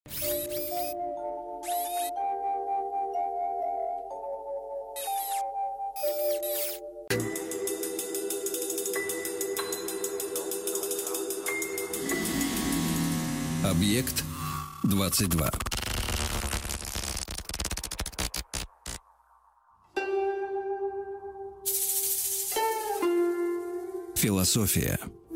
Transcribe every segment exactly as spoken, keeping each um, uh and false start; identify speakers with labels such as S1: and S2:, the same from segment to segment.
S1: Объект двадцать два. Философия.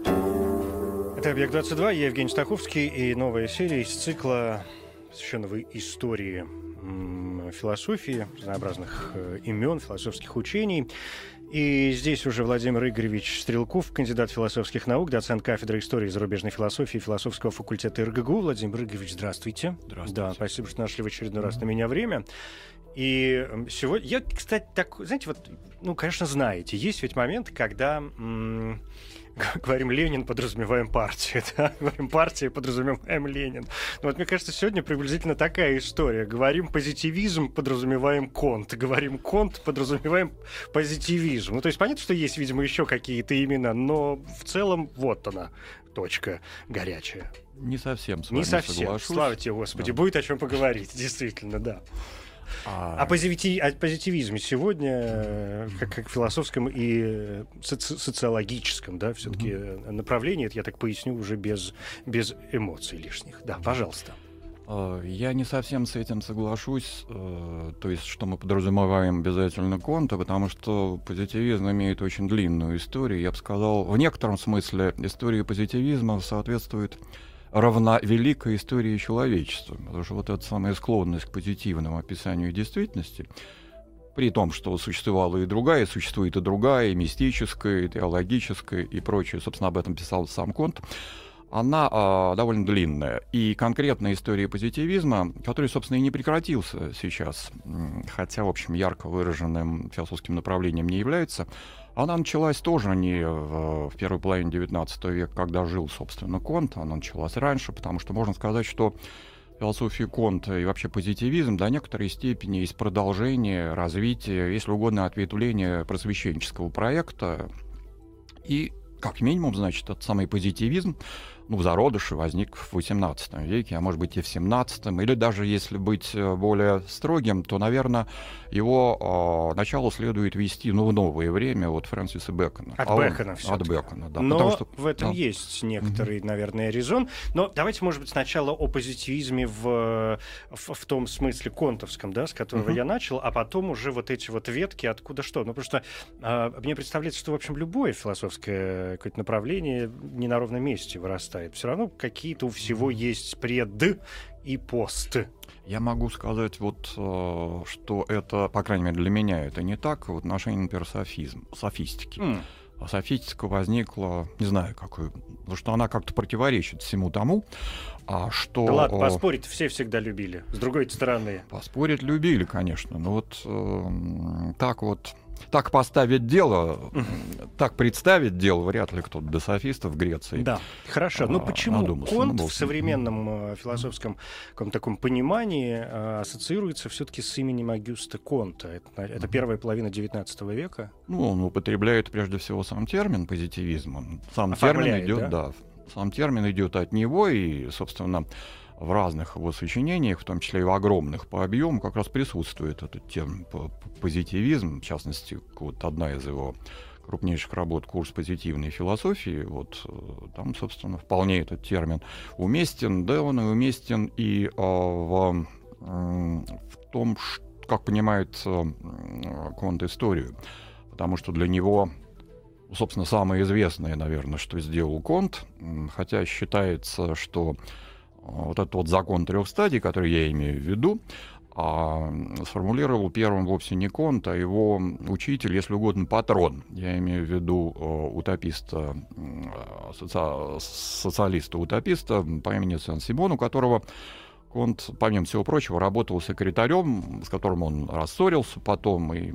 S2: Это «Объект двадцать два», я Евгений Стаховский, и новая серия из цикла «Священной истории м, философии», разнообразных э, имен, философских учений. И здесь уже Владимир Игоревич Стрелков, кандидат философских наук, доцент кафедры истории и зарубежной философии философского факультета эр гэ гэ у. Владимир Игоревич, здравствуйте. Здравствуйте. Да, спасибо, что нашли в очередной раз на меня время. И сегодня, я, кстати, так, знаете, вот, ну, конечно, знаете, есть ведь моменты, когда м- говорим Ленин, подразумеваем партию, да? Говорим партия, подразумеваем Ленин. Но вот мне кажется, сегодня приблизительно такая история. Говорим позитивизм, подразумеваем Конт. Говорим Конт, подразумеваем позитивизм. Ну, то есть понятно, что есть, видимо, еще какие-то имена, но в целом вот она, точка горячая.
S3: Не совсем с вами
S2: Не совсем,
S3: соглашусь.
S2: Слава тебе, Господи, да. Будет о чем поговорить, действительно, да.
S3: А...
S2: О, позитив... о позитивизме сегодня, как, как философском и соци... социологическом, да, все-таки mm-hmm. направлении, это я так поясню уже без, без эмоций лишних. Да, пожалуйста.
S3: Я не совсем с этим соглашусь, то есть, что мы подразумеваем обязательно Конта, потому что позитивизм имеет очень длинную историю. Я бы сказал, в некотором смысле история позитивизма соответствует равна великой истории человечества. Потому что вот эта самая склонность к позитивному описанию действительности, при том, что существовала и другая, существует и другая, и мистическая, и теологическая, и прочее, собственно, об этом писал сам Конт, она а, довольно длинная. И конкретная история позитивизма, который, собственно, и не прекратился сейчас, хотя, в общем, ярко выраженным философским направлением не является, она началась тоже не в, в первой половине девятнадцатого века, когда жил, собственно, Конт. Она началась раньше, потому что можно сказать, что философия Конта и вообще позитивизм до некоторой степени есть продолжение, развитие, если угодно, ответвление просвещенческого проекта. И, как минимум, значит, этот самый позитивизм, ну, в зародыше возник в восемнадцатом веке, а может быть и в семнадцатом, или даже если быть более строгим, то, наверное, его э, начало следует вести, ну, в новое время от Фрэнсиса Бэкона.
S2: От
S3: а
S2: Бэкона
S3: он,
S2: все-таки.
S3: От Бэкона, да.
S2: Но
S3: Потому что,
S2: в этом
S3: да.
S2: есть некоторый, mm-hmm. наверное, резон. Но давайте, может быть, сначала о позитивизме в, в, в том смысле контовском, да, с которого mm-hmm. я начал, а потом уже вот эти вот ветки, откуда что. Ну, потому что э, мне представляется, что, в общем, любое философское какое-то направление не на ровном месте вырастает. Все равно какие-то у всего есть пред и пост.
S3: Я могу сказать, вот, что это, по крайней мере, для меня это не так в отношении, например, софизм, софистики. Mm. А софистика возникла, не знаю, какой, потому что она как-то противоречит всему тому, а что...
S2: Да ладно, поспорить все всегда любили. С другой стороны.
S3: Поспорить любили, конечно, но вот э, так вот... Так поставить дело, так представить дело, вряд ли кто-то до софистов в Греции.
S2: Да, хорошо. Но почему
S3: надумался,
S2: Конт
S3: ну,
S2: в современном э, философском каком таком понимании э, ассоциируется все-таки с именем Агюста Конта? Это, это первая половина девятнадцатого века?
S3: Ну, он употребляет прежде всего сам термин позитивизм. Сам термин идет, да? Да, сам термин идет от него, и, собственно, в разных его сочинениях, в том числе и в огромных по объему, как раз присутствует этот термин позитивизм. В частности, вот одна из его крупнейших работ «Курс позитивной философии», вот там, собственно, вполне этот термин уместен, да, он и уместен и а, в, в том, как понимает Конт историю, потому что для него, собственно, самое известное, наверное, что сделал Конт, хотя считается, что вот этот вот закон трех стадий, который я имею в виду, а, сформулировал первым вовсе не Конт, а его учитель, если угодно, патрон. Я имею в виду а, утописта, а, соци... социалиста-утописта по имени Сен-Симон, у которого Конт, помимо всего прочего, работал секретарем, с которым он рассорился потом, и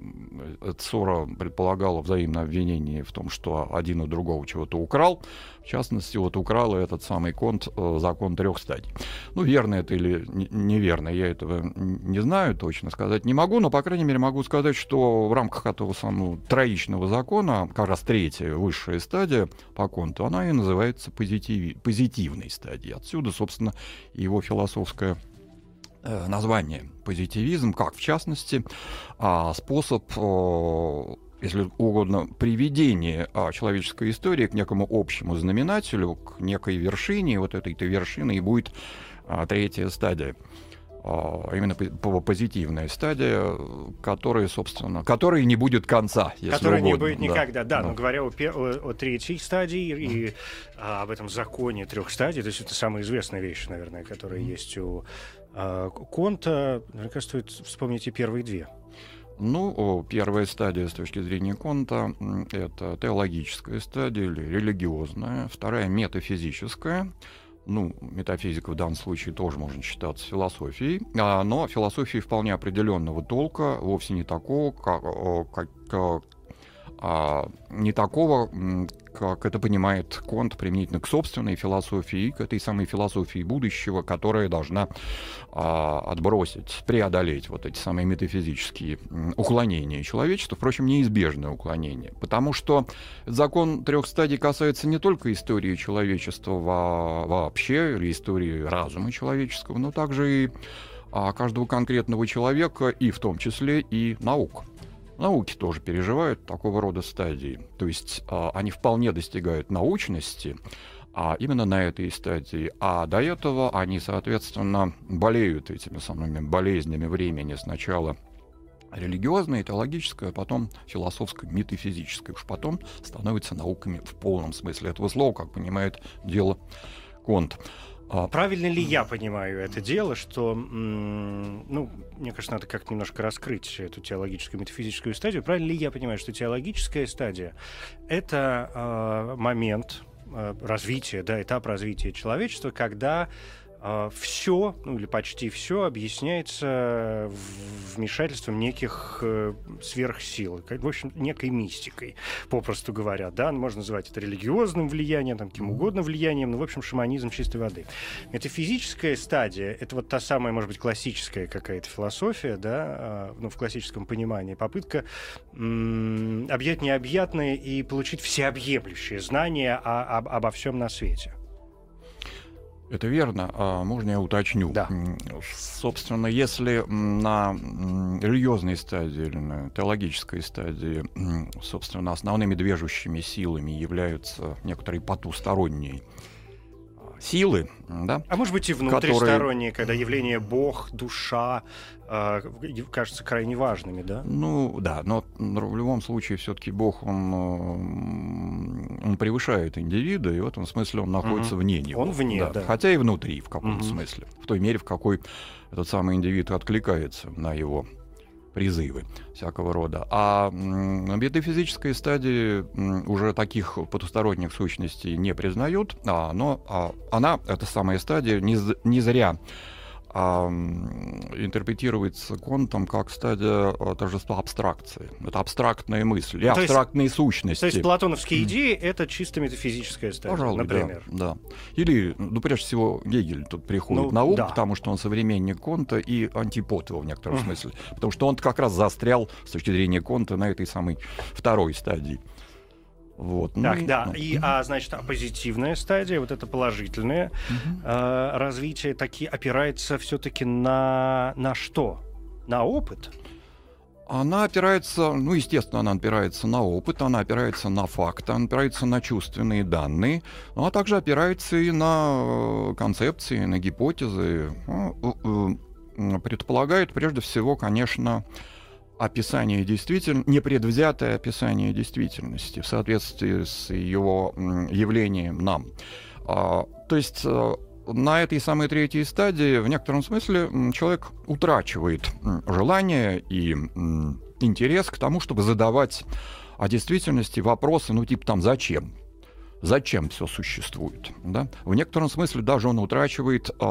S3: эта ссора предполагала взаимное обвинение в том, что один у другого чего-то украл. В частности, вот украл этот самый Конт э, закон трех стадий. Ну, верно это или неверно, я этого не знаю, точно сказать не могу, но, по крайней мере, могу сказать, что в рамках этого самого троичного закона, как раз третья, высшая стадия по Конту, она и называется позитив... позитивной стадией. Отсюда, собственно, его философия философское э, название позитивизм, как, в частности, э, способ, э, если угодно, приведения э, человеческой истории к некому общему знаменателю, к некой вершине. Вот этой-то вершиной и будет э, третья стадия. Именно позитивная стадия, которая, собственно, которой не будет конца, если
S2: Которая
S3: угодно.
S2: не будет никогда, да. да.
S3: да.
S2: Но говоря о, о, о третьей стадии mm. и а, об этом законе трех стадий, то есть это самая известная вещь, наверное, которая mm. есть у а, Конта. Наверняка стоит вспомнить и первые две.
S3: Ну, первая стадия с точки зрения Конта — это теологическая стадия или религиозная, вторая — метафизическая. Ну, метафизика в данном случае тоже можно считаться философией, а, но философией вполне определенного толка, вовсе не такого, как, как а, не такого, как это понимает Конт применительно к собственной философии и к этой самой философии будущего, которая должна а, отбросить, преодолеть вот эти самые метафизические уклонения человечества, впрочем, неизбежное уклонение, потому что закон трех стадий касается не только истории человечества во- вообще, или истории разума человеческого, но также и а, каждого конкретного человека, и в том числе и наук. Науки тоже переживают такого рода стадии. То есть а, они вполне достигают научности а именно на этой стадии. А до этого они, соответственно, болеют этими самыми болезнями времени. Сначала религиозной, теологической, а потом философской, метафизической. Уж потом становятся науками в полном смысле этого слова, как понимает дело Конт.
S2: Правильно ли я понимаю это дело, что, ну, мне кажется, надо как-то немножко раскрыть эту теологическую, метафизическую стадию. Правильно ли я понимаю, что теологическая стадия — это э, момент э, развития, да, этап развития человечества, когда э, все, ну или почти все объясняется вмешательством неких э, сверхсил, в общем, некой мистикой, попросту говоря, да, можно называть это религиозным влиянием, там, каким угодно влиянием, но, в общем, шаманизм чистой воды. Метафизическая стадия — это вот та самая, может быть, классическая какая-то философия, да, ну, в классическом понимании, попытка м- объять необъятное и получить всеобъемлющее знание о- об- обо всем на свете.
S3: Это верно. А можно я уточню?
S2: Да.
S3: Собственно, если на религиозной стадии или на теологической стадии, собственно, основными движущими силами являются некоторые потусторонние силы, да?
S2: А может быть и внутристоронние, которые... когда явление Бог, душа э, кажутся крайне важными, да?
S3: Ну, да, но в любом случае все-таки Бог, он, он превышает индивида, и в этом смысле он находится угу. вне него.
S2: Он вне, да.
S3: да. Хотя и внутри в каком-то
S2: угу.
S3: смысле, в той мере, в какой этот самый индивид откликается на его призывы всякого рода. А на метафизической стадии уже таких потусторонних сущностей не признают, а, но а, она, эта самая стадия, не, не зря а, интерпретируется Контом как стадия а, торжества абстракции. Это абстрактная мысль и
S2: то
S3: абстрактные
S2: есть,
S3: сущности.
S2: То есть платоновские идеи — это чисто метафизическая стадия,
S3: Пожалуй,
S2: например.
S3: Да, да. Или, ну, прежде всего, Гегель тут приходит
S2: ну,
S3: на ум,
S2: да.
S3: потому что он современник Конта и антипод его в некотором uh-huh. смысле. Потому что он как раз застрял с точки зрения Конта на этой самой второй стадии. Вот.
S2: Так,
S3: ну,
S2: да.
S3: ну.
S2: И, а, значит, а позитивная стадия, вот это положительное uh-huh. э, развитие, таки опирается все-таки на, на что? На опыт?
S3: Она опирается, ну, естественно, она опирается на опыт, она опирается на факты, она опирается на чувственные данные, но она также опирается и на концепции, на гипотезы. Предполагает, прежде всего, конечно, описание действительности, непредвзятое описание действительности в соответствии с его явлением нам. То есть на этой самой третьей стадии в некотором смысле человек утрачивает желание и интерес к тому, чтобы задавать о действительности вопросы, ну типа там «зачем?». Зачем все существует? Да? В некотором смысле даже он утрачивает э,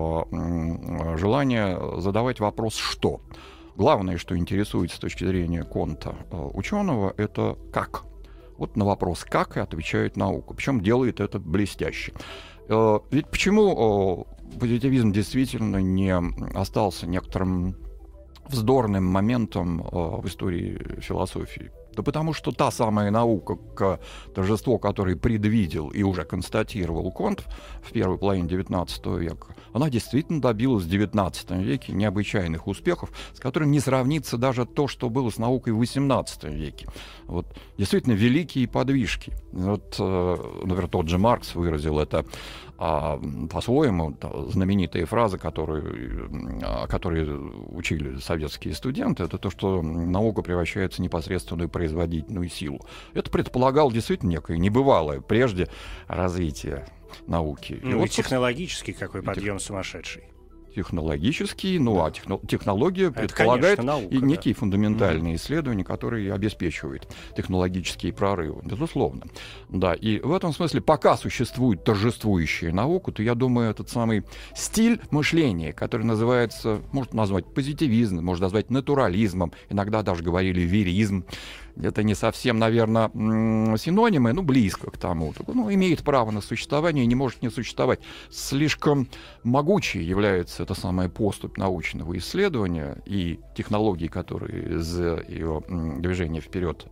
S3: желание задавать вопрос «что?». Главное, что интересует с точки зрения Конта э, ученого, это «как?». Вот на вопрос «как?» и отвечает наука. Причем делает это блестяще. Э, ведь почему э, позитивизм действительно не остался некоторым вздорным моментом э, в истории философии? Да потому что та самая наука, к торжество, которое предвидел и уже констатировал Конт в первой половине девятнадцатого века, она действительно добилась в девятнадцатом веке необычайных успехов, с которыми не сравнится даже то, что было с наукой в восемнадцатом веке. Вот, действительно, великие подвижки. Вот, например, тот же Маркс выразил это а, по-своему, знаменитая фраза, которую, которую учили советские студенты, это то, что наука превращается в непосредственную производительную силу. Это предполагало действительно некое небывалое прежде развитие науки.
S2: Ну и, и вот, технологический какой подъем тех... сумасшедший.
S3: Технологический, ну а техно, технология это, предполагает конечно, наука, и некие да. фундаментальные mm-hmm. исследования, которые обеспечивают технологические прорывы, безусловно. Да, и в этом смысле, пока существует торжествующая наука, то я думаю, этот самый стиль мышления, который называется, можно назвать позитивизм, можно назвать натурализмом, иногда даже говорили веризм, это не совсем, наверное, синонимы, но близко к тому. Ну, имеет право на существование и не может не существовать. Слишком могучей является эта самая поступь научного исследования и технологий, которые из ее движения вперед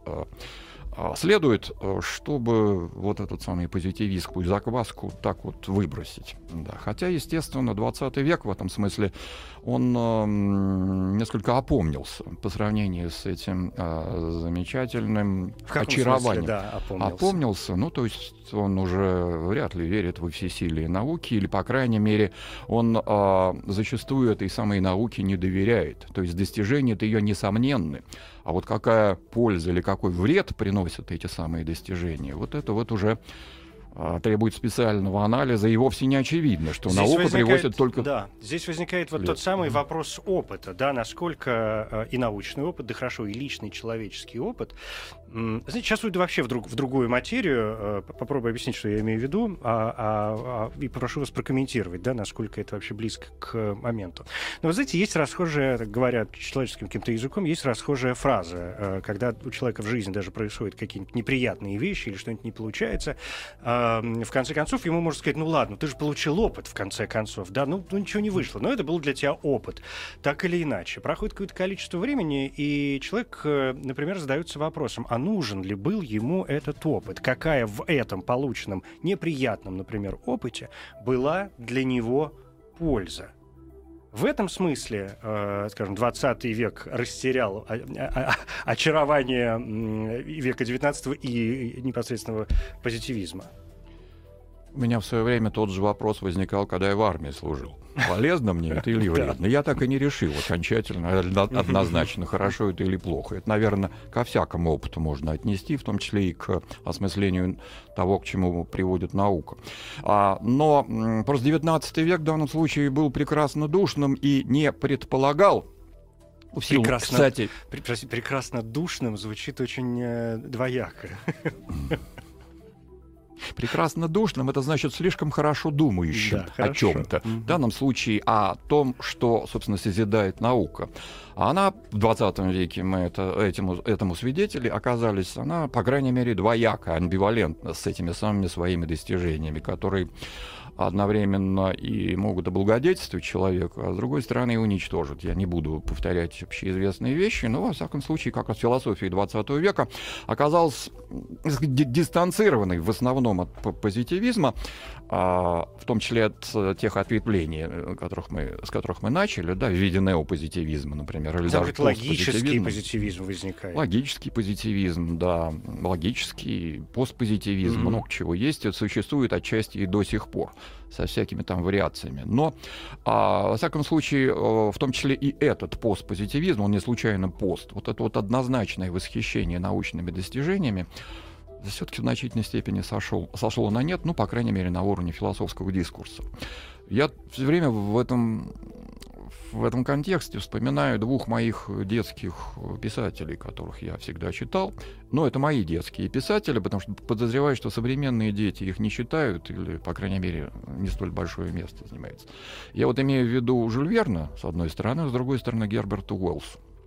S3: следует, чтобы вот этот самый позитивистскую закваску так вот выбросить. Да. Хотя, естественно, двадцатый век в этом смысле, он э, несколько опомнился по сравнению с этим э, замечательным
S2: в
S3: очарованием.
S2: Смысле, да, опомнился?
S3: Опомнился, ну, то есть он уже вряд ли верит во всесилие науки, или, по крайней мере, он э, зачастую этой самой науке не доверяет. То есть достижения-то ее несомненны. А вот какая польза или какой вред приносят эти самые достижения, вот это вот уже а, требует специального анализа, и вовсе не очевидно, что здесь наука возникает, приводит только...
S2: Да, здесь возникает вот тот самый вопрос опыта, да, насколько э, и научный опыт, да хорошо, и личный человеческий опыт. Знаете, сейчас уйду вообще в, друг, в другую материю, э, попробую объяснить, что я имею в виду, а, а, а, и попрошу вас прокомментировать, да, насколько это вообще близко к моменту. Но вы знаете, есть расхожая, говоря человеческим каким-то языком, есть расхожая фраза, э, когда у человека в жизни даже происходят какие-нибудь неприятные вещи или что-нибудь не получается, э, в конце концов ему можно сказать, ну ладно, ты же получил опыт в конце концов, да, ну, ну ничего не вышло, но это был для тебя опыт, так или иначе. Проходит какое-то количество времени, и человек, например, задается вопросом, а нужен ли был ему этот опыт? Какая в этом полученном неприятном, например, опыте была для него польза? В этом смысле, э, скажем, двадцатый век растерял очарование века девятнадцатого и непосредственного позитивизма.
S3: У меня в свое время тот же вопрос возникал, когда я в армии служил. Полезно мне это или вредно? Я так и не решил окончательно, однозначно, хорошо это или плохо. Это, наверное, ко всякому опыту можно отнести, в том числе и к осмыслению того, к чему приводит наука. А, но просто девятнадцатый век в данном случае был прекрасно душным и не предполагал, в силу,
S2: прекрасно,
S3: кстати...
S2: При, прости, прекрасно душным звучит очень э, двояко.
S3: Прекрасно душным — это значит слишком хорошо думающим да, о чем-то. Mm-hmm. В данном случае о том, что, собственно, созидает наука. А она в двадцатом веке, мы это, этому, этому свидетели оказались, она, по крайней мере, двояко, амбивалентна с этими самыми своими достижениями, которые одновременно и могут облагодетельствовать человека, а с другой стороны и уничтожить. Я не буду повторять общеизвестные вещи, но, во всяком случае, как от философии двадцатого века, оказалась дистанцированной в основном от позитивизма, а, в том числе от тех ответвлений, которых мы, с которых мы начали, да, в виде неопозитивизма, например, или даже
S2: логический позитивизм возникает.
S3: Логический позитивизм, да, логический постпозитивизм, mm-hmm. много чего есть, это существует отчасти и до сих пор, со всякими там вариациями. Но, а, во всяком случае, в том числе и этот постпозитивизм, он не случайно пост, вот это вот однозначное восхищение научными достижениями, все-таки в значительной степени сошел, сошло на нет, ну, по крайней мере, на уровне философского дискурса. Я все время в этом, в этом контексте вспоминаю двух моих детских писателей, которых я всегда читал. Но это мои детские писатели, потому что подозреваю, что современные дети их не читают, или, по крайней мере, не столь большое место занимается. Я вот имею в виду Жюль Верна, с одной стороны, с другой стороны, Герберта Уэллса.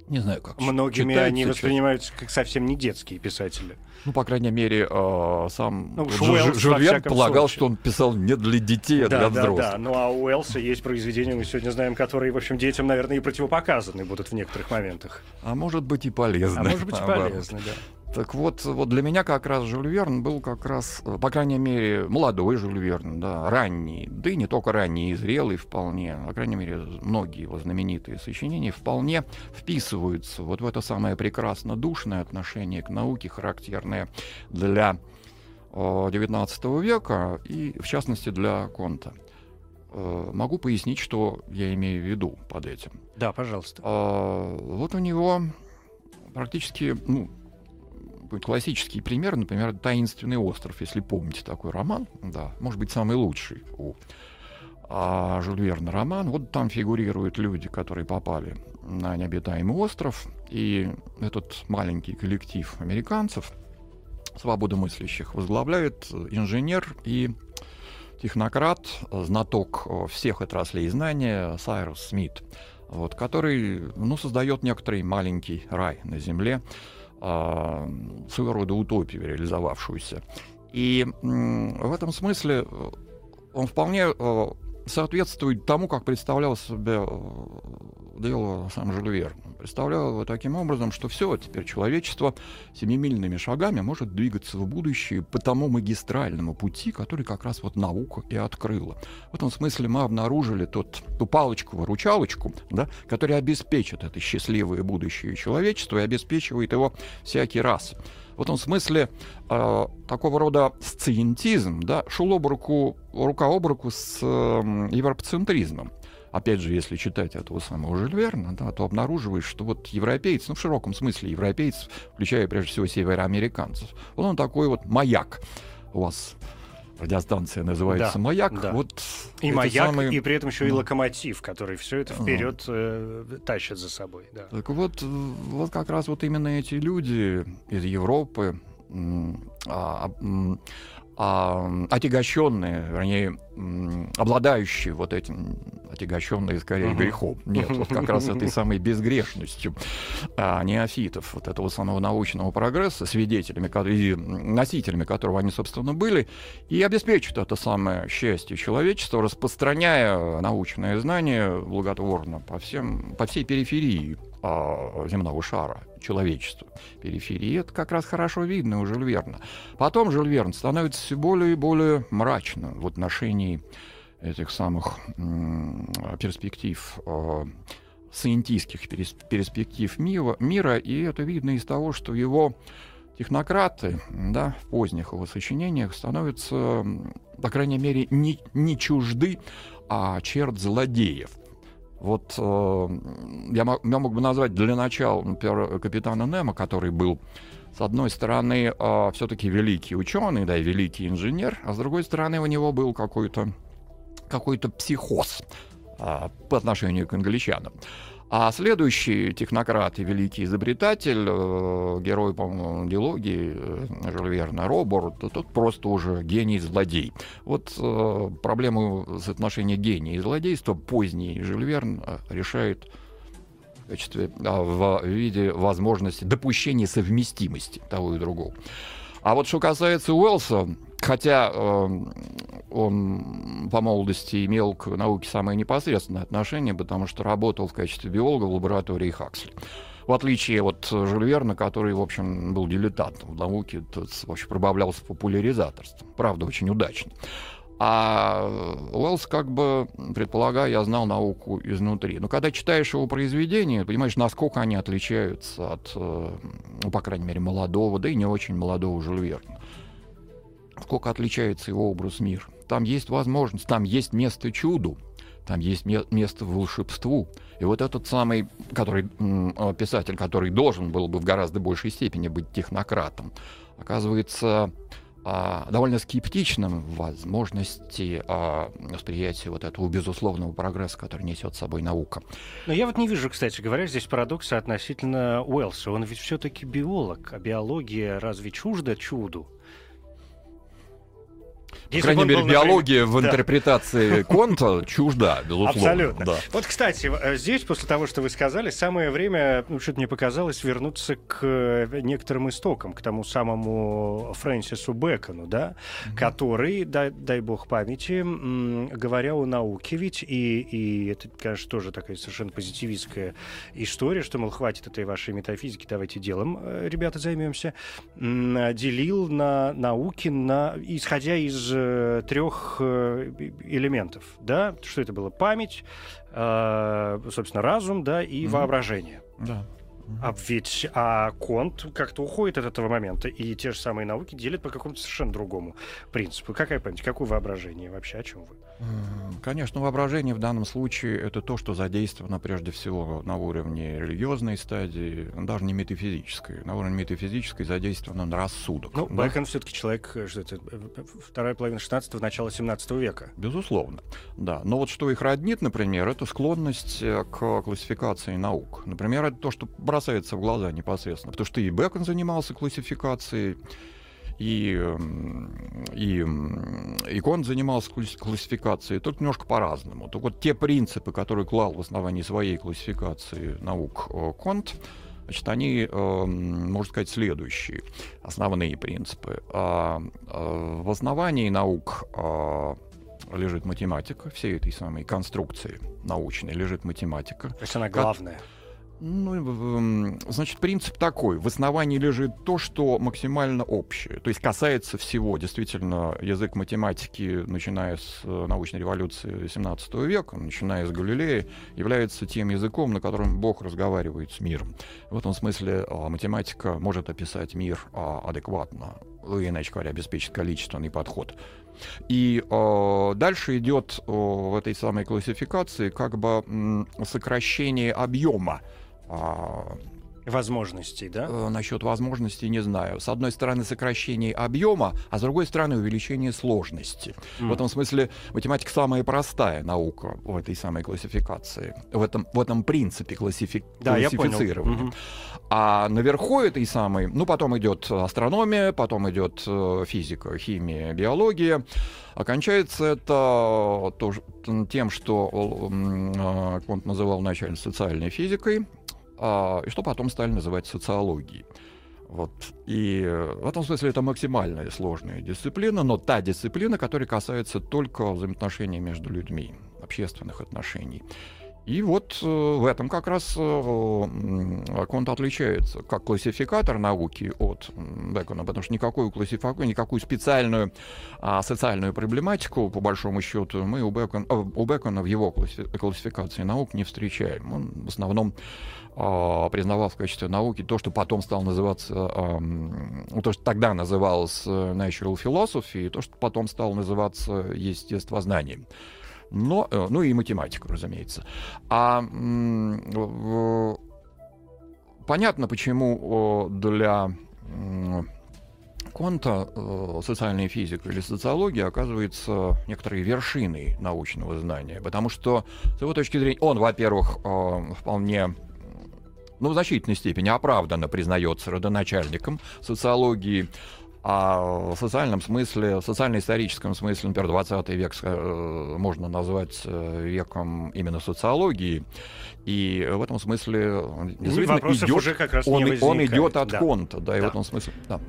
S3: Не знаю, как
S2: Многими они
S3: сейчас.
S2: Воспринимаются как совсем не детские писатели.
S3: Ну, по крайней мере, э, сам
S2: ну,
S3: вот Жюль Верн полагал, случае. что он писал не для детей, а
S2: да,
S3: для
S2: да,
S3: взрослых.
S2: Да, ну а у Уэллса есть произведения, мы сегодня знаем, которые, в общем, детям, наверное, и противопоказаны будут в некоторых моментах.
S3: А может быть и полезны.
S2: А может быть и полезны, да.
S3: Так вот, вот для меня как раз Жюль Верн был как раз, по крайней мере, молодой Жюль Верн, да, ранний, да и не только ранний, и зрелый вполне, по крайней мере, многие его знаменитые сочинения вполне вписываются вот в это самое прекрасно душное отношение к науке, характерное для девятнадцатого века и, в частности, для Конта. Могу пояснить, что я имею в виду под этим.
S2: Да, пожалуйста.
S3: Вот у него практически, ну, классический пример, например, «Таинственный остров», если помните такой роман, да, может быть, самый лучший у а, Жюль Верна роман. Вот там фигурируют люди, которые попали на необитаемый остров, и этот маленький коллектив американцев, свободомыслящих, возглавляет инженер и технократ, знаток всех отраслей знания Сайрус Смит, вот, который, ну, создает некоторый маленький рай на земле, своего рода утопию, реализовавшуюся. И в этом смысле он вполне соответствует тому, как представлял себе дело сам Жюль Верн. Представлял его таким образом, что все, теперь человечество семимильными шагами может двигаться в будущее по тому магистральному пути, который как раз вот наука и открыла. В этом смысле мы обнаружили тот, ту палочку-выручалочку, да, которая обеспечит это счастливое будущее человечества и обеспечивает его всякий раз. В этом смысле э, такого рода сциентизм, да, шел об руку, рука об руку с э, европоцентризмом. Опять же, если читать этого самого Жюля Верна, да, то обнаруживаешь, что вот европейцы, ну в широком смысле европейцев, включая прежде всего североамериканцев, вот он такой вот маяк. У вас радиостанция называется да, «Маяк».
S2: Да.
S3: Вот
S2: и маяк,
S3: самые...
S2: и при этом еще
S3: да.
S2: и локомотив, который все это вперед э, тащит за собой. Да.
S3: Так вот, вот как раз вот именно эти люди из Европы, а, а, отягощенные, вернее, обладающие вот этим, отягощенные скорее uh-huh. грехом, нет, вот как раз этой самой безгрешностью а, неофитов, вот этого самого научного прогресса, свидетелями и носителями которого они, собственно, были, и обеспечат это самое счастье человечества, распространяя научные знания благотворно по, всем, по всей периферии а, земного шара человечества. Периферии это как раз хорошо видно у Жюля Верна. Потом Жюль Верн становится все более и более мрачным в отношении этих самых м- перспектив, э- сcientистских перс- перспектив мира, мира, и это видно из того, что его технократы, да, в поздних его сочинениях становятся, по крайней мере, не, не чужды, а черт злодеев. Вот э, я, мог, я мог бы назвать для начала, например, капитана Немо, который был, с одной стороны, э, все-таки великий ученый, да, и великий инженер, а с другой стороны, у него был какой-то, какой-то психоз э, по отношению к англичанам. А следующий технократ и великий изобретатель, э, герой, по-моему, дилогии э, Жюля Верна, Робор, тот просто уже гений-злодей. Вот э, проблему соотношения гения и злодейства поздний Жюль Верн э, решает в качестве, э, в виде возможности допущения совместимости того и другого. А вот что касается Уэллса, хотя э, он по молодости имел к науке самое непосредственное отношение, потому что работал в качестве биолога в лаборатории Хаксли. В отличие от Жюля Верна, который, в общем, был дилетантом в науке, тот, в общем, пробавлялся популяризаторством. Правда, очень удачно. А Уэллс, как бы, предполагаю, я знал науку изнутри. Но когда читаешь его произведения, понимаешь, насколько они отличаются от, ну, по крайней мере, молодого, да и не очень молодого Жюля Верна. Сколько отличается его образ мира. Там есть возможность, там есть место чуду, там есть место волшебству. И вот этот самый, который, писатель, который должен был бы в гораздо большей степени быть технократом, оказывается довольно скептичным в возможности восприятия вот этого безусловного прогресса, который несет с собой наука.
S2: Но я вот не вижу, кстати говоря, здесь парадокса относительно Уэллса. Он ведь все-таки биолог, а биология разве чужда чуду?
S3: По крайней мере,
S2: был,
S3: биология
S2: например...
S3: в
S2: да.
S3: интерпретации Конта чужда, безусловно.
S2: Абсолютно.
S3: Да.
S2: Вот, кстати, здесь, после того, что вы сказали, самое время, ну, что-то мне показалось, вернуться к некоторым истокам, к тому самому Фрэнсису Бэкону, да, mm-hmm. который, дай, дай бог памяти, м, говоря о науке, ведь, и, и это, конечно, тоже такая совершенно позитивистская история, что, мол, хватит этой вашей метафизики, давайте делом, ребята, займемся, м, делил на науки, на, исходя из э, трех э, элементов, да, что это было? Память, э, собственно, разум, да, и mm-hmm. воображение.
S3: Да.
S2: А ведь а Конт как-то уходит от этого момента, и те же самые науки делят по какому-то совершенно другому принципу. Какая память, какое воображение вообще, о чем вы?
S3: Конечно, воображение в данном случае — это то, что задействовано прежде всего на уровне религиозной стадии, даже не метафизической. На уровне метафизической задействован рассудок.
S2: Ну,
S3: да?
S2: Бэкон все-таки человек, что это, вторая половина шестнадцатого, начало семнадцатого века.
S3: Безусловно, да. Но вот что их роднит, например, это склонность к классификации наук. Например, это то, что бросается в глаза непосредственно. Потому что и Бэкон занимался классификацией, и, и, и Конт занимался классификацией, только немножко по-разному. Так вот, те принципы, которые клал в основании своей классификации наук Конт, значит, они, можно сказать, следующие основные принципы. В основании наук лежит математика, всей этой самой конструкции научной лежит математика.
S2: То есть она главная.
S3: Ну, значит, принцип такой. В основании лежит то, что максимально общее. То есть касается всего. Действительно, язык математики, начиная с научной революции семнадцатого века, начиная с Галилея, является тем языком, на котором Бог разговаривает с миром. В этом смысле математика может описать мир адекватно, иначе говоря, обеспечить количественный подход. И э, дальше идет э, в этой самой классификации как бы м, сокращение объема. Э,
S2: возможностей, да?
S3: Э, насчет возможностей не знаю. С одной стороны, сокращение объема, а с другой стороны, увеличение сложности. Mm. В этом смысле математика самая простая наука в этой самой классификации, в этом, в этом принципе классифи...
S2: да,
S3: классифицирования. Mm-hmm. А наверху этой самой, ну, потом идет астрономия, потом идет э, физика, химия, биология. Окончается это тоже тем, что э, Конт называл вначале социальной физикой, э, и что потом стали называть социологией. Вот. И в этом смысле это максимальная сложная дисциплина, но та дисциплина, которая касается только взаимоотношений между людьми, общественных отношений. И вот э, в этом как раз э, Конт отличается как классификатор науки от Бэкона, потому что никакую классификацию, никакую специальную а, социальную проблематику, по большому счету, мы у Бэкона, э, у Бэкона в его классификации наук не встречаем. Он в основном э, признавал в качестве науки то, что потом стало называться, э, то, что тогда называлось natural philosophy, и то, что потом стало называться естествознанием. Но, ну и математику, разумеется. А м, понятно, почему для м, Конта социальная физика или социология оказывается некоторой вершиной научного знания, потому что, с его точки зрения, он, во-первых, вполне, ну, в значительной степени оправданно признается родоначальником социологии. А в социальном смысле, в социально-историческом смысле, например, двадцатый век можно назвать веком именно социологии. И в этом смысле действительно идет,
S2: уже как раз
S3: он,
S2: не
S3: он идет от
S2: да.
S3: Конта, да, и
S2: да.
S3: в этом смысле. Да.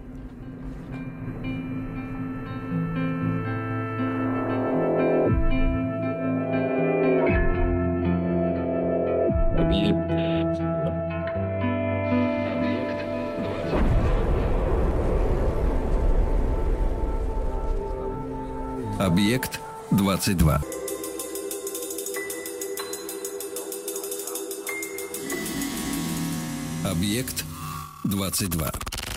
S1: Объект двадцать два. Объект двадцать два.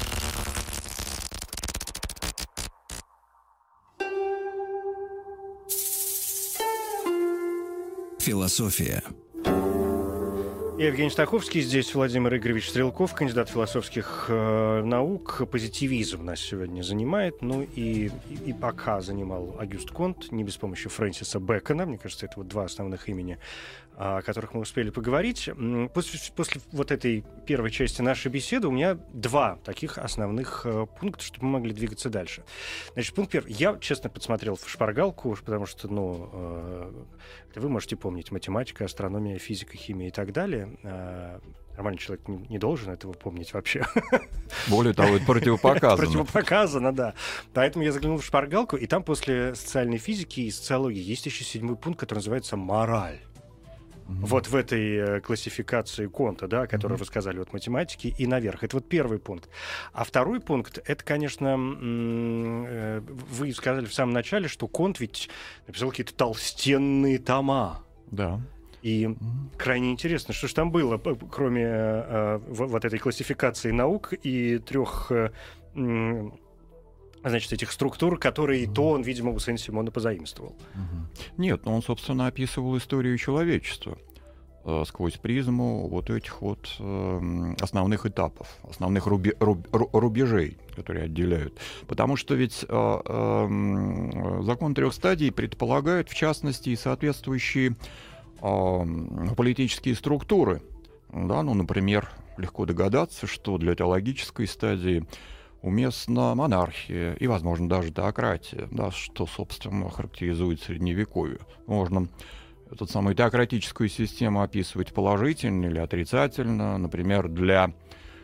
S1: Философия.
S2: Евгений Стаховский, здесь Владимир Игоревич Стрелков, кандидат философских э, наук. Позитивизм нас сегодня занимает. Ну и, и, и пока занимал Агюст Конт, не без помощи Фрэнсиса Бэкона. Мне кажется, это вот два основных имени о которых мы успели поговорить. После, после вот этой первой части нашей беседы у меня два таких основных э, пункта, чтобы мы могли двигаться дальше. Значит, пункт первый. Я, честно, подсмотрел в шпаргалку, потому что, ну, э, вы можете помнить математика, астрономия, физика, химия и так далее. Э, нормальный человек не, не должен этого помнить вообще.
S3: Более того, это противопоказано.
S2: Противопоказано, да. Поэтому я заглянул в шпаргалку, и там после социальной физики и социологии есть еще седьмой пункт, который называется «мораль». Mm-hmm. Вот в этой э, классификации Конта, да, о которой mm-hmm. вы сказали, вот математики и наверх. Это вот первый пункт. А второй пункт, это, конечно, м- э, вы сказали в самом начале, что Конт ведь написал какие-то толстенные тома.
S3: Да.
S2: И mm-hmm. крайне интересно, что же там было, кроме э, вот этой классификации наук и трех... Э, м- значит, этих структур, которые mm-hmm. то он, видимо, у Сен-Симона позаимствовал.
S3: Mm-hmm. Нет, он, собственно, описывал историю человечества э, сквозь призму вот этих вот э, основных этапов, основных руби- руб- рубежей, которые отделяют. Потому что ведь э, э, закон трех стадий предполагает, в частности, и соответствующие э, политические структуры. Да? Ну, например, легко догадаться, что для теологической стадии уместна монархия и, возможно, даже теократия, да, что, собственно, характеризует Средневековье. Можно эту самую теократическую систему описывать положительно или отрицательно. Например, для,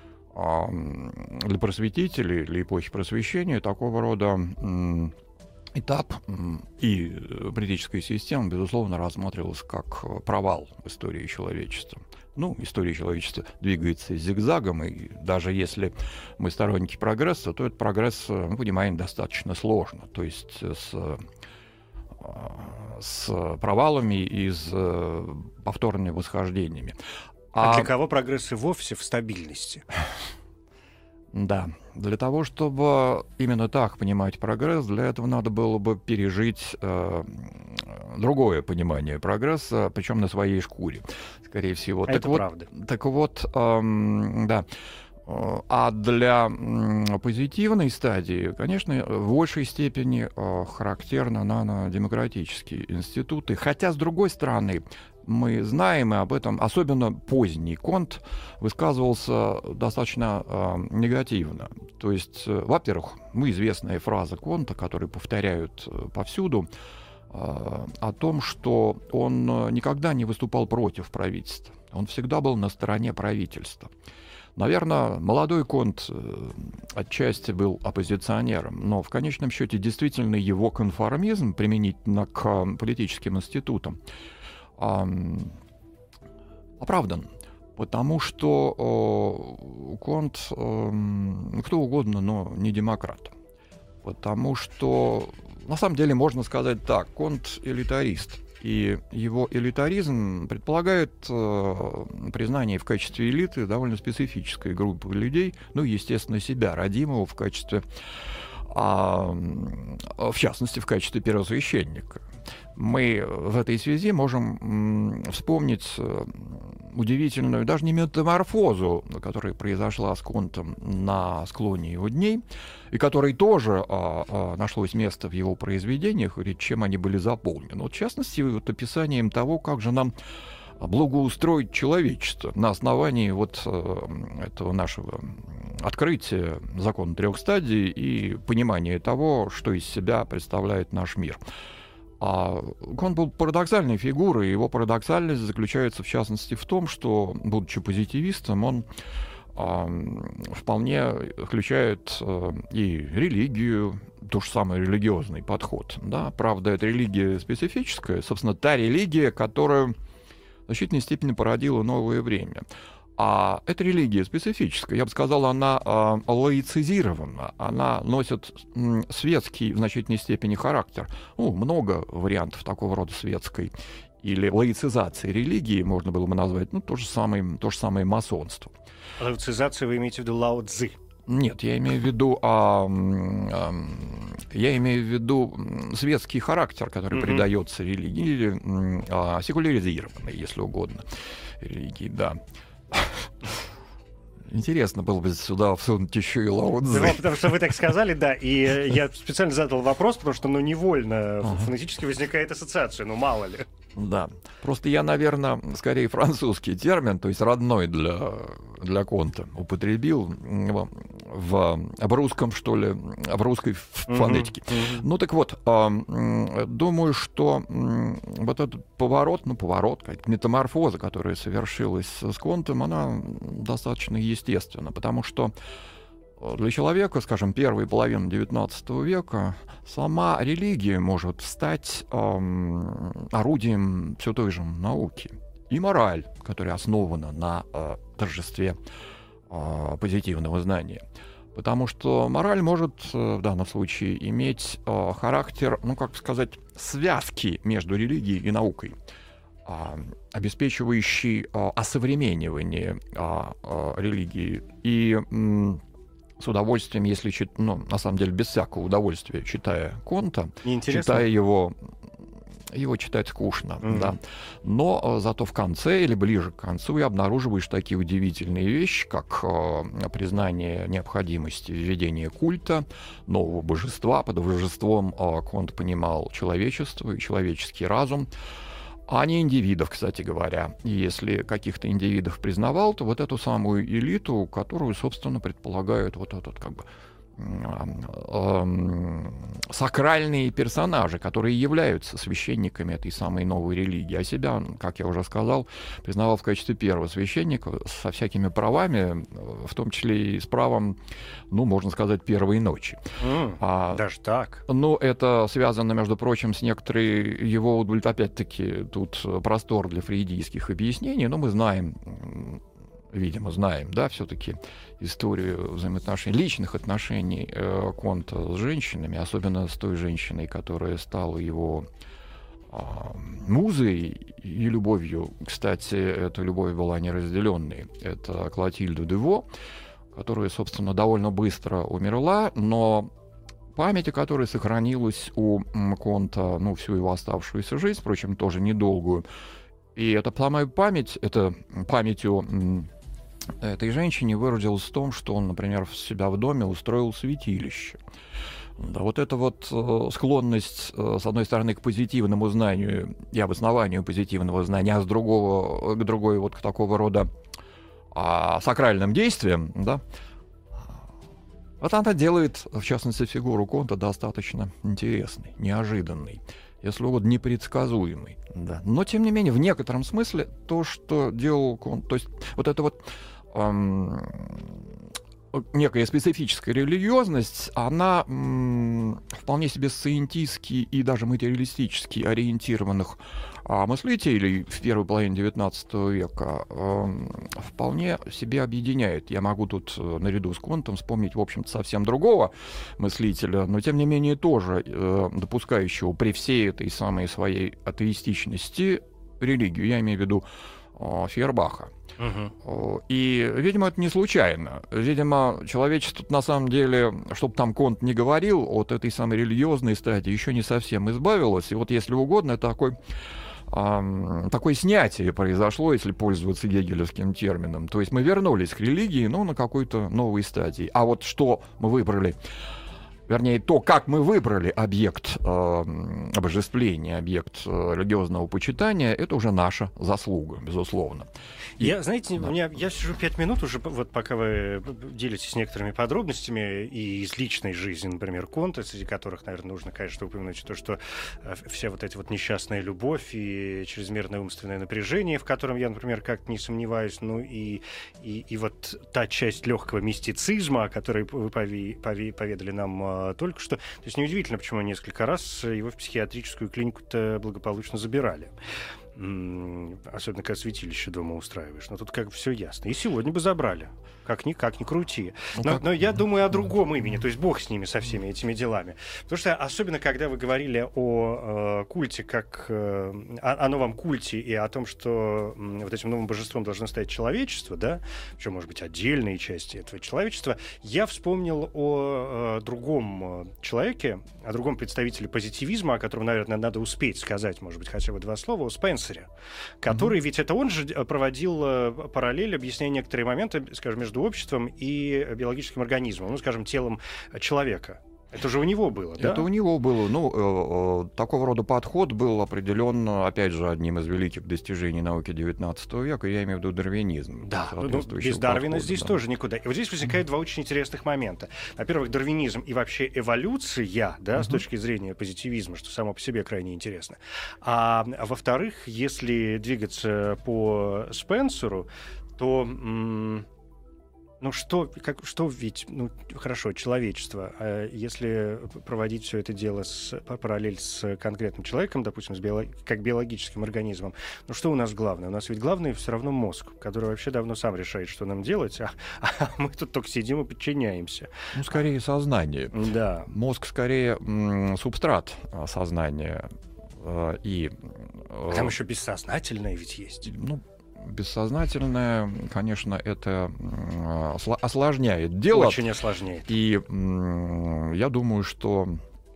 S3: для просветителей, для эпохи Просвещения такого рода этап и политическая система, безусловно, рассматривалась как провал в истории человечества. Ну, история человечества двигается зигзагом, и даже если мы сторонники прогресса, то этот прогресс, мы понимаем, достаточно сложно. То есть с, с провалами и с повторными восхождениями.
S2: А, а для кого прогресс и вовсе в стабильности?
S3: Да. Для того, чтобы именно так понимать прогресс, для этого надо было бы пережить э, другое понимание прогресса, причем на своей шкуре, скорее всего.
S2: А
S3: так
S2: это
S3: вот,
S2: правда.
S3: Так вот, э, да. А для э, позитивной стадии, конечно, в большей степени э, характерны нанодемократические институты. Хотя, с другой стороны, мы знаем, и об этом, особенно поздний Конт высказывался достаточно э, негативно. То есть, э, во-первых, ну, известная фраза Конта, которую повторяют э, повсюду, э, о том, что он э, никогда не выступал против правительства. Он всегда был на стороне правительства. Наверное, молодой Конт э, отчасти был оппозиционером, но в конечном счете действительно его конформизм применительно к политическим институтам оправдан, потому что э, Конт э, кто угодно, но не демократ. Потому что, на самом деле, можно сказать так, Конт элитарист. И его элитаризм предполагает э, признание в качестве элиты довольно специфической группы людей, ну, естественно, себя, родимого в качестве, а, в частности, в качестве первосвященника. Мы в этой связи можем м, вспомнить э, удивительную, даже не метаморфозу, которая произошла с Контом на склоне его дней, и которой тоже а, а, нашлось место в его произведениях, и чем они были заполнены. Вот, в частности, вот описанием того, как же нам благоустроить человечество на основании вот э, этого нашего открытия закона трех стадий и понимания того, что из себя представляет наш мир. А он был парадоксальной фигурой, и его парадоксальность заключается, в частности, в том, что, будучи позитивистом, он а, вполне включает а, и религию, то же самое религиозный подход. Да? Правда, это религия специфическая, собственно, та религия, которая в значительной степени породила новое время. А эта религия специфическая, я бы сказал, она э, лаицизирована, она носит м, светский в значительной степени характер. Ну, много вариантов такого рода светской или лаицизации религии можно было бы назвать, ну, то же самое, то же самое масонство.
S2: Лаицизация вы имеете в виду Лао Цзы?
S3: Нет, я имею в виду, а, а, я имею в виду светский характер, который mm-hmm. придается религии, или а, секуляризированной, если угодно, религии, да. Интересно было бы сюда всунуть еще и Лао Цзы.
S2: Да, потому что вы так сказали, да, и я специально задал вопрос, потому что, ну, невольно
S3: ага.
S2: фонетически возникает ассоциация, ну, мало ли.
S3: Да. Просто я, наверное, скорее французский термин, то есть родной для, для Конта, употребил в, в, в русском, что ли, в русской фонетике. Mm-hmm. Mm-hmm. Ну так вот, э, думаю, что э, вот этот поворот, ну поворот, какая-то метаморфоза, которая совершилась с Контом, она достаточно естественна, потому что для человека, скажем, первой половины девятнадцатого века сама религия может стать эм, орудием все той же науки. И мораль, которая основана на э, торжестве э, позитивного знания. Потому что мораль может э, в данном случае иметь э, характер, ну, как сказать, связки между религией и наукой, э, обеспечивающей э, осовременивание э, э, религии. И э, с удовольствием, если чит... ну, на самом деле, без всякого удовольствия, читая Конта, читая его, его читать скучно, mm-hmm. да. Но э, зато в конце или ближе к концу я обнаруживаешь такие удивительные вещи, как э, признание необходимости введения культа, нового божества. Под божеством э, Конт понимал человечество и человеческий разум, а не индивидов, кстати говоря. И если каких-то индивидов признавал, то вот эту самую элиту, которую, собственно, предполагают вот этот как бы сакральные персонажи, которые являются священниками этой самой новой религии, а себя, как я уже сказал, признавал в качестве первого священника со всякими правами, в том числе и с правом, ну, можно сказать, первой ночи.
S2: Mm, а, даже так?
S3: Ну, это связано, между прочим, с некоторой его, опять-таки, тут простор для фрейдийских объяснений, но мы знаем, видимо, знаем, да, все-таки историю взаимоотношений, личных отношений э, Конта с женщинами, особенно с той женщиной, которая стала его э, музой и любовью. Кстати, эта любовь была неразделенной. Это Клотильда Дево, которая, собственно, довольно быстро умерла, но память о которой сохранилась у Конта, ну, всю его оставшуюся жизнь, впрочем, тоже недолгую. И эта самая память, это памятью этой женщине выразилась в том, что он, например, в себя в доме устроил святилище. Да, вот эта вот э, склонность, э, с одной стороны, к позитивному знанию и обоснованию позитивного знания, а с другого, к другой вот к такого рода э, сакральным действиям, да, вот она делает, в частности, фигуру Конта достаточно интересной, неожиданной, если угодно, непредсказуемый. Да. Но, тем не менее, в некотором смысле то, что делал Конт, то есть вот это вот эм, некая специфическая религиозность, она эм, вполне себе сциентистски и даже материалистически ориентированных э, мыслителей в первой половине девятнадцатого века э, вполне себе объединяет. Я могу тут э, наряду с Контом вспомнить, в общем-то, совсем другого мыслителя, но, тем не менее, тоже э, допускающего при всей этой самой своей атеистичности религию. Я имею в виду э, Фейербаха. Uh-huh. И, видимо, это не случайно. Видимо, человечество на самом деле, чтобы там Конт не говорил, от этой самой религиозной стадии еще не совсем избавилось. И вот, если угодно, это такой, эм, такое снятие произошло, если пользоваться гегелевским термином. То есть мы вернулись к религии, но на какой-то новой стадии. А вот что мы выбрали, вернее, то, как мы выбрали объект э, обожествления, объект э, религиозного почитания, это уже наша заслуга, безусловно. И,
S2: я, знаете,
S3: да.
S2: у меня, я сижу пять минут уже, вот пока вы делитесь некоторыми подробностями и из личной жизни, например, Конта, среди которых, наверное, нужно, конечно, упомянуть то, что вся вот эта вот несчастная любовь и чрезмерное умственное напряжение, в котором я, например, как-то не сомневаюсь, ну и, и, и вот та часть легкого мистицизма, о которой вы пове, пове, поведали нам а, только что. То есть неудивительно, почему несколько раз его в психиатрическую клинику-то благополучно забирали. Особенно, когда святилище дома устраиваешь. Но тут как бы все ясно. И сегодня бы забрали. Как ни, как ни крути. Но, как... но я думаю о другом имени. То есть бог с ними, со всеми этими делами. Потому что особенно, когда вы говорили о э, культе, как э, о, о новом культе и о том, что э, вот этим новым божеством должно стать человечество, да, причем, может быть, отдельные части этого человечества, я вспомнил о э, другом человеке, о другом представителе позитивизма, о котором, наверное, надо успеть сказать, может быть, хотя бы два слова, о Спенсере, который, mm-hmm. ведь это он же проводил э, параллель, объясняя некоторые моменты, скажем, между обществом и биологическим организмом, ну, скажем, телом человека. Это же у него было, да?
S3: Это у него было. Ну, э, э, такого рода подход был определенно, опять же, одним из великих достижений науки девятнадцатого века, я имею в виду дарвинизм.
S2: Да, ну, без Дарвина
S3: подхода,
S2: здесь
S3: да.
S2: тоже никуда. И вот здесь возникает mm-hmm. два очень интересных момента. Во-первых, дарвинизм и вообще эволюция, да, mm-hmm. с точки зрения позитивизма, что само по себе крайне интересно. А, а во-вторых, если двигаться по Спенсеру, то... М- Ну что, как, что ведь, ну хорошо, человечество, а если проводить все это дело с, параллель с конкретным человеком, допустим, с биолог, как биологическим организмом, ну что у нас главное? У нас ведь главное все равно мозг, который вообще давно сам решает, что нам делать, а, а мы тут только сидим и подчиняемся.
S3: Ну, скорее сознание.
S2: Да.
S3: Мозг скорее м, субстрат сознания. Э, и, э,
S2: а там еще бессознательное ведь есть.
S3: Ну, бессознательное, конечно, это э, осложняет дело.
S2: Очень осложняет.
S3: И э, я думаю, что,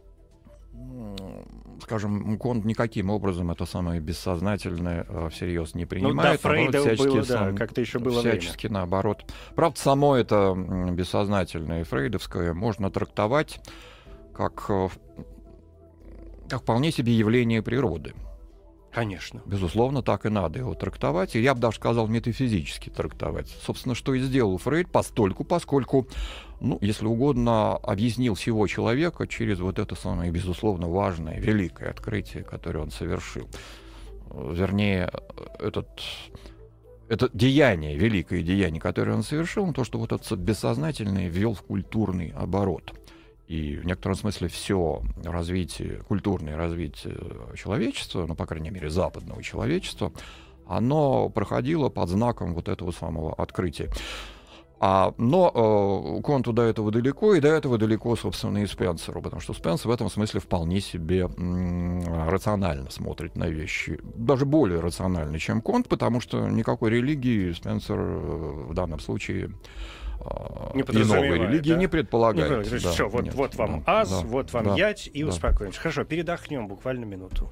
S3: скажем, Конт никаким образом это самое бессознательное э, всерьез не принимает.
S2: Ну да, Фрейда было,
S3: сам,
S2: да, как-то еще было
S3: всячески
S2: время.
S3: Наоборот. Правда, само это бессознательное фрейдовское можно трактовать как, как вполне себе явление природы.
S2: Конечно.
S3: Безусловно, так и надо его трактовать. И я бы даже сказал, метафизически трактовать. Собственно, что и сделал Фрейд, постольку, поскольку, ну, если угодно, объяснил всего человека через вот это самое, безусловно, важное, великое открытие, которое он совершил. Вернее, этот... Это деяние, великое деяние, которое он совершил, то, что вот это бессознательное ввел в культурный оборот. И в некотором смысле все развитие, культурное развитие человечества, ну, по крайней мере, западного человечества, оно проходило под знаком вот этого самого открытия. А, но э, Конту до этого далеко, и до этого далеко, собственно, и Спенсеру, потому что Спенсер в этом смысле вполне себе м- рационально смотрит на вещи, даже более рационально, чем Конт, потому что никакой религии Спенсер э, в данном случае...
S2: Не
S3: и новой религии, да? не предполагает.
S2: Не, да, все, вот, нет, вот вам да, аз, да, вот вам да, ять, и да. успокоимся. Хорошо, передохнем буквально минуту.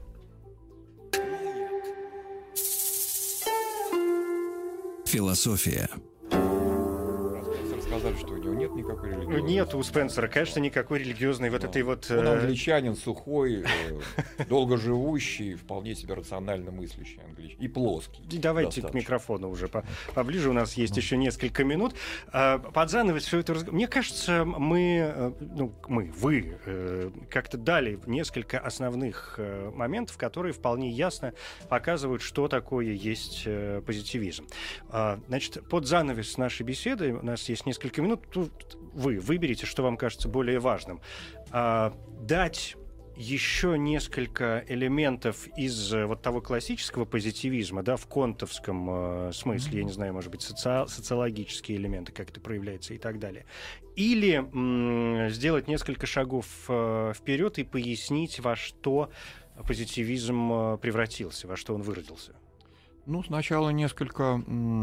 S1: Философия.
S3: Сказали, что у него нет никакой религии.
S2: Нет у Спенсера, конечно, никакой религиозной вот этой вот...
S3: Он англичанин, сухой, долгоживущий, вполне себе рационально мыслящий англичанин. И плоский.
S2: Давайте к микрофону уже поближе, у нас есть еще несколько минут. Под занавес все это... Мне кажется, мы, ну, мы, вы, как-то дали несколько основных моментов, которые вполне ясно показывают, что такое есть позитивизм. Значит, под занавес нашей беседы у нас есть несколько Несколько минут, тут вы выберите, что вам кажется более важным. А, дать еще несколько элементов из вот того классического позитивизма, да, в контовском э, смысле, я не знаю, может быть, соци- социологические элементы, как это проявляется и так далее. Или м- сделать несколько шагов э, вперед и пояснить, во что позитивизм э, превратился, во что он выродился.
S3: Ну, сначала несколько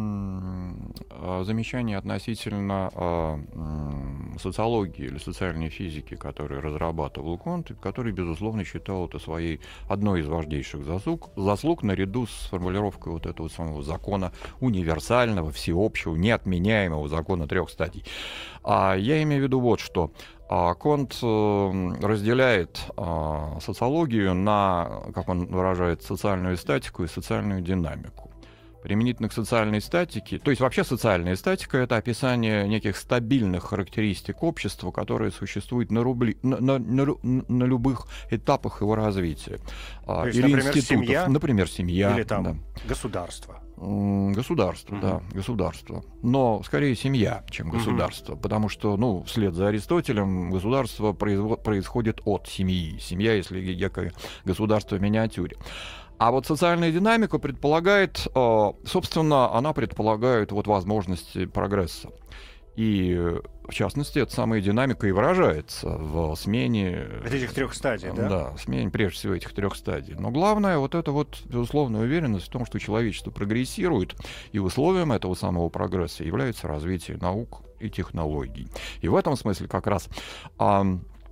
S3: м- замечаний относительно а, м- социологии или социальной физики, которые разрабатывал Конт, и который, безусловно, считал это своей одной из важнейших заслуг, заслуг наряду с формулировкой вот этого самого закона универсального, всеобщего, неотменяемого закона трех стадий. А я имею в виду вот что. Конт разделяет социологию на, как он выражает, социальную статику и социальную динамику. Применительно к социальной статике, то есть вообще социальная статика — это описание неких стабильных характеристик общества, которые существуют на, рубли, на, на, на, на любых этапах его развития.
S2: То есть,
S3: или
S2: например,
S3: институтов,
S2: семья,
S3: например, семья,
S2: или там
S3: да.
S2: государство.
S3: Государство, mm-hmm. да, государство. Но скорее семья, чем государство. Mm-hmm. Потому что, ну, вслед за Аристотелем, государство производ- происходит от семьи. Семья, если некое государство в миниатюре. А вот социальная динамика предполагает, собственно, она предполагает вот возможности прогресса. И, в частности, эта самая динамика и выражается в смене...
S2: Этих трех стадий, да?
S3: Да, в смене, прежде всего, этих трех стадий. Но главное, вот это вот, безусловная уверенность в том, что человечество прогрессирует, и условием этого самого прогресса является развитие наук и технологий. И в этом смысле как раз... А,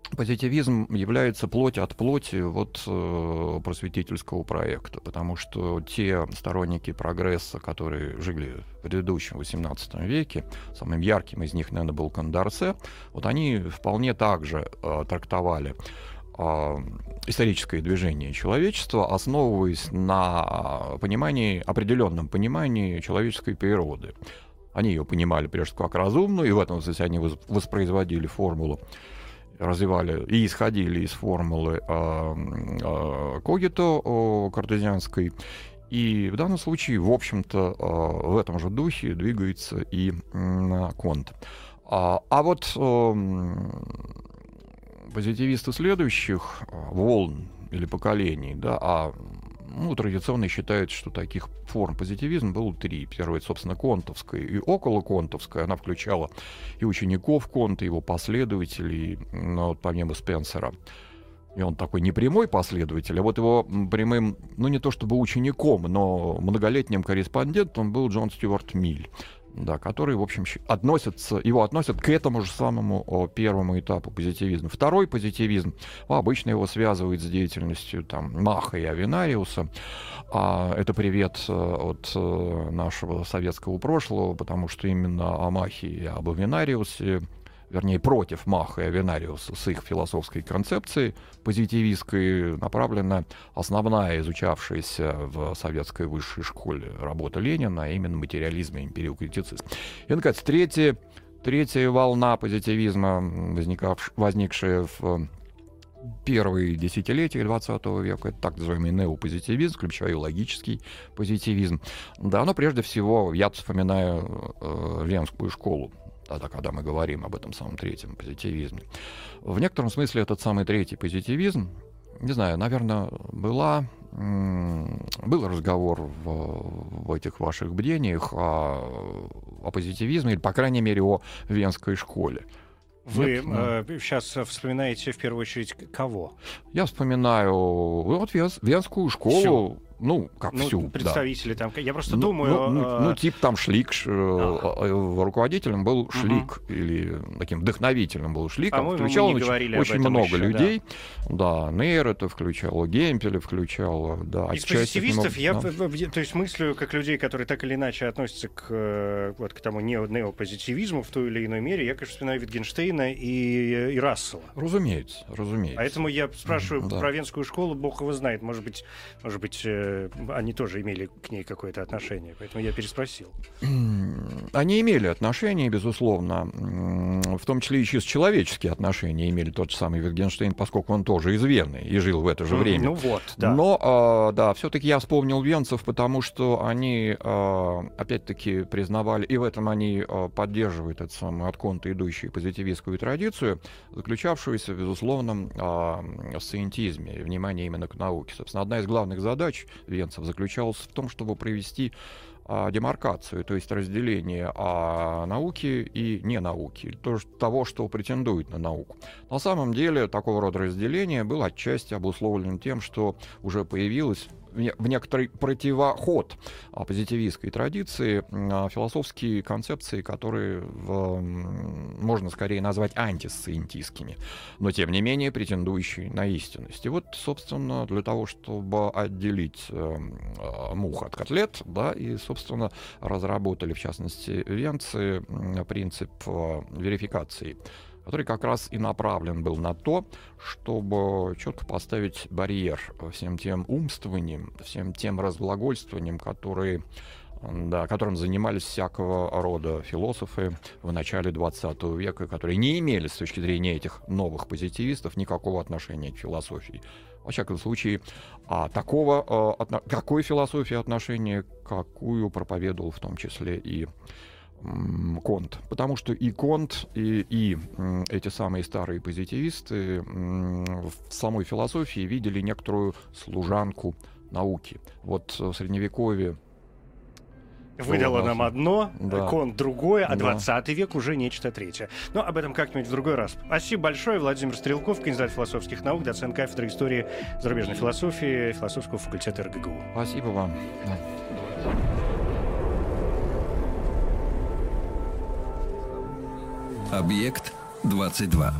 S3: позитивизм является плоть от плоти вот э, просветительского проекта, потому что те сторонники прогресса, которые жили в предыдущем восемнадцатом веке, самым ярким из них, наверное, был Кондорсе, вот они вполне также э, трактовали э, историческое движение человечества, основываясь на понимании, определенном понимании человеческой природы. Они ее понимали прежде всего как разумную, и в этом смысле они воспроизводили формулу, развивали и исходили из формулы э, э, Когито э, картезианской. И в данном случае, в общем-то, э, в этом же духе двигается и э, Конт. А, а вот э, позитивисты следующих волн или поколений, да, а ну, традиционно считается, что таких форм позитивизма было три. Первая, собственно, контовская и околоконтовская. Она включала и учеников Конта, и его последователей, ну, вот, помимо Спенсера. И он такой непрямой последователь, а вот его прямым, ну не то чтобы учеником, но многолетним корреспондентом был Джон Стюарт Миль, да, который, в общем, относится, его относят к этому же самому о, первому этапу позитивизма. Второй позитивизм, ну, обычно его связывают с деятельностью там, Маха и Авенариуса. А, это привет от нашего советского прошлого, потому что именно о Махе и об Авенариусе, вернее, против Маха и Авенариуса с их философской концепцией позитивистской направлена основная изучавшаяся в советской высшей школе работа Ленина, а именно материализм и эмпириокритицизм. И, наконец, третья, третья волна позитивизма, возникшая в первые десятилетия двадцатого века, это так называемый неопозитивизм, включая логический позитивизм. Да, но прежде всего я вспоминаю э, Венскую школу, тогда, когда мы говорим об этом самом третьем позитивизме. В некотором смысле этот самый третий позитивизм, не знаю, наверное, была, был разговор в, в этих ваших бдениях о, о позитивизме, или, по крайней мере, о Венской школе.
S2: Вы э, сейчас вспоминаете в первую очередь кого?
S3: Я вспоминаю вот Венс, Венскую школу. Всю. Ну, как
S2: ну,
S3: всю.
S2: Представители да. там. Я просто
S3: ну,
S2: думаю...
S3: Ну, ну,
S2: э...
S3: ну тип там Шлик, ш,
S2: а.
S3: руководителем был Шлик, uh-huh. или таким вдохновителем был Шлик.
S2: А
S3: включал
S2: мы не
S3: очень, очень много
S2: еще,
S3: людей. Да, да Нейр это включало, Гемпеля включало. Да,
S2: из позитивистов я
S3: да.
S2: то есть мыслю как людей, которые так или иначе относятся к, вот, к тому неопозитивизму в той или иной мере, я, конечно, вспоминаю Витгенштейна и, и Рассела.
S3: Разумеется, разумеется.
S2: Поэтому я спрашиваю
S3: да.
S2: про Венскую школу, бог его знает. Может быть, может быть, они тоже имели к ней какое-то отношение, поэтому я переспросил.
S3: Они имели отношения, безусловно, в том числе и чисто человеческие отношения имели тот же самый Витгенштейн, поскольку он тоже из Вены и жил в это же время.
S2: Ну вот, да.
S3: Но, да, все-таки я вспомнил венцев, потому что они, опять-таки, признавали, и в этом они поддерживают эту самую от Конта идущую позитивистскую традицию, заключавшуюся в безусловном сциентизме и внимании именно к науке. Собственно, одна из главных задач венцев заключалась в том, чтобы провести а, демаркацию, то есть разделение а, науки и не науки, то, того, что претендует на науку. На самом деле такого рода разделение было отчасти обусловлено тем, что уже появилось в некоторый противоход позитивистской традиции философские концепции, которые в, можно скорее назвать антисциентистскими, но тем не менее претендующие на истинность. И вот, собственно, для того, чтобы отделить э, мух от котлет, да, и, собственно, разработали, в частности, венцы, принцип э, верификации, который как раз и направлен был на то, чтобы четко поставить барьер всем тем умствованиям, всем тем разглагольствованиям, которые, да, которым занимались всякого рода философы в начале двадцатого века, которые не имели с точки зрения этих новых позитивистов никакого отношения к философии. Во всяком случае, а такого, а, отно, какой философии отношения, какую проповедовал в том числе и Конт. Потому что и Конт, и, и эти самые старые позитивисты в самой философии видели некоторую служанку науки. Вот в Средневековье
S2: выдало нам одно,
S3: да.
S2: Конт другое, а
S3: да.
S2: двадцатый век уже нечто третье. Но об этом как-нибудь в другой раз. Спасибо большое. Владимир Стрелков, кандидат философских наук, доцент кафедры истории зарубежной философии философского факультета эр гэ гэ у.
S3: Спасибо вам. Да.
S1: Объект двадцать два.